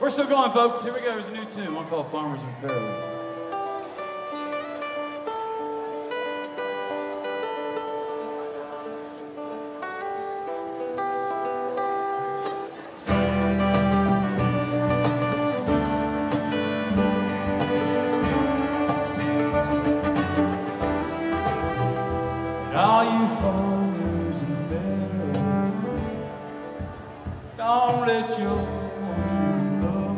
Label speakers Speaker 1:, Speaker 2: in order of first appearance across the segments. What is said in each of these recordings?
Speaker 1: We're still going, folks. Here we go. There's a new tune, one called Farmers and Pharaohs. All you farmers and pharaohs, don't let your true love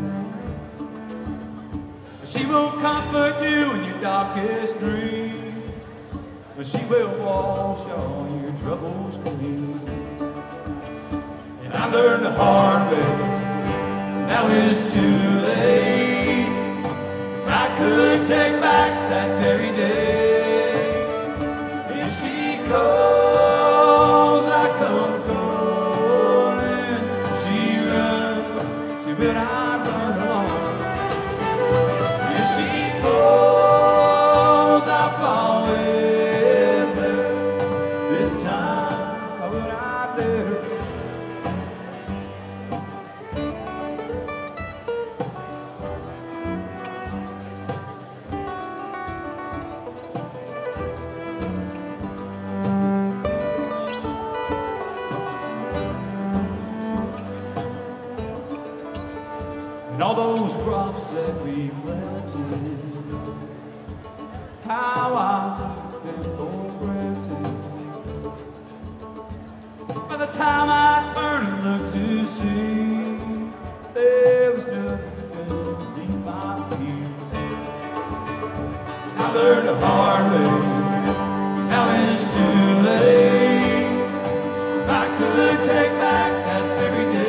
Speaker 1: go. She will comfort you in your darkest dream, but she will wash all your troubles clean. And I learned the hard way, now it's too late. If I could take back that very day, calls, I come calling. She runs, she will not run alone. If she falls, I fall with her. This time, I will not let her go. And all those crops that we planted, how I took them for granted. By the time I turned and looked to see, there was nothing beneath my feet. I learned the hard way, now it's too late. If I could take back that very day,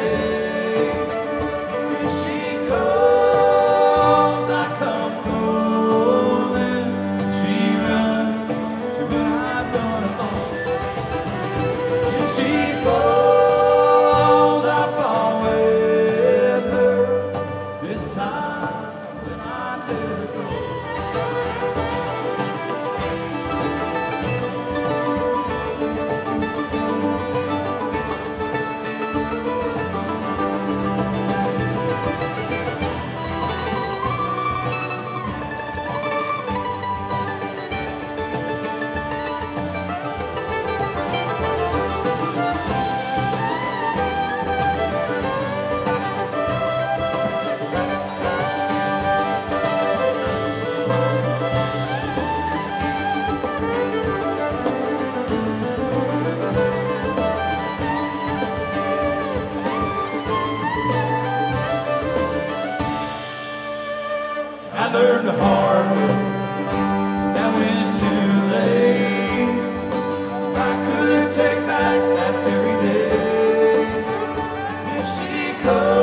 Speaker 1: I learned the hard way, now it's too late. If I could take back that very day, if she could.